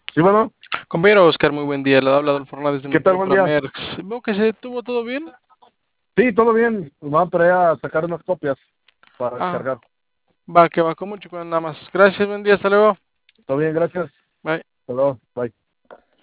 Sí, bueno, Compañero Oscar, muy buen día. Le habla Adolfo Hernández de ¿qué tal? Montero Buen para día. Merx. Veo que se tuvo todo bien. Sí, todo bien. Vamos para allá a sacar unas copias para Ah, descargar. va, que va con mucho, con nada más. Gracias, buen día, hasta luego. Todo bien, gracias. Bye. Hasta luego. Bye.